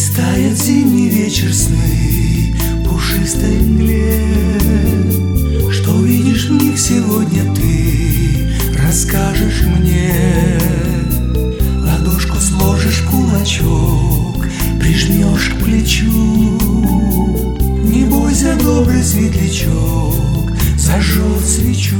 Тает зимний вечер сны в пушистой мгле. Что видишь в них сегодня ты, расскажешь мне. Ладошку сложишь в кулачок, прижмешь к плечу. Не бойся, добрый светлячок зажжет свечу.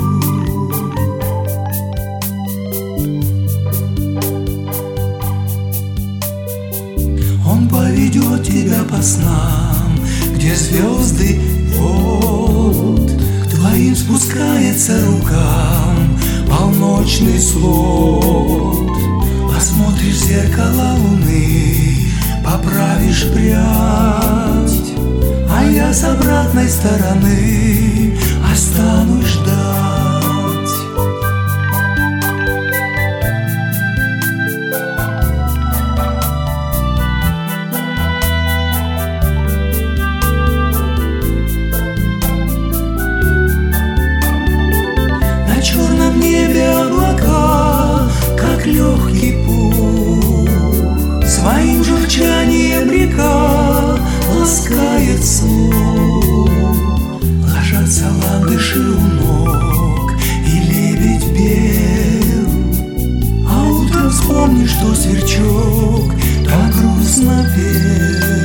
Он поведет тебя по снам, где звезды вот к твоим спускается рукам полночный свод. Посмотришь в зеркало луны, поправишь прядь, а я с обратной стороны останусь ждать. На черном небе облака, как легкий пух, своим журчанием река ласкает слух. Ложатся ландыши у ног, и лебедь пел. А утром вспомни, что сверчок так грустно пел.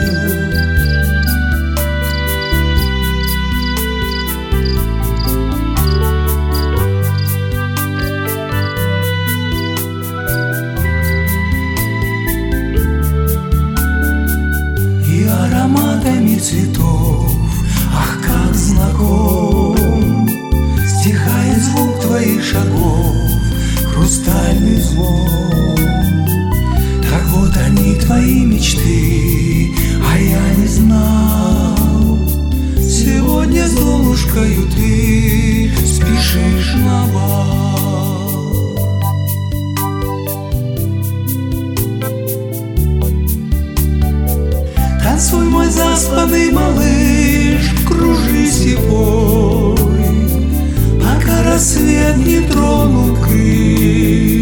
Ароматами цветов, ах, как знаком, стихает звук твоих шагов, хрустальный звон. Так вот они, твои мечты, а я не знал. Сегодня с Золушкою ты спешишь на бал. Танцуй, мой заспанный малыш, кружись и пой, пока рассвет не тронул крыль.